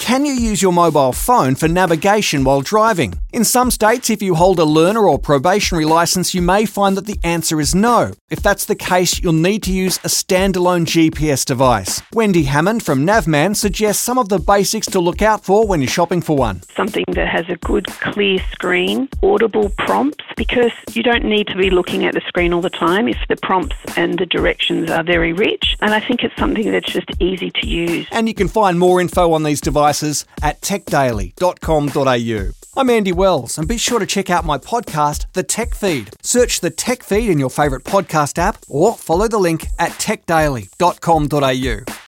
can you use your mobile phone for navigation while driving? In some states, if you hold a learner or probationary license, you may find that the answer is no. If that's the case, you'll need to use a standalone GPS device. Wendy Hammond from Navman suggests some of the basics to look out for when you're shopping for one. Something that has a good clear screen, audible prompts, because you don't need to be looking at the screen all the time if the prompts and the directions are very rich. And I think it's something that's just easy to use. And you can find more info on these devices at techdaily.com.au. I'm Andy Wells, and be sure to check out my podcast, The Tech Feed. Search The Tech Feed in your favourite podcast app or follow the link at techdaily.com.au.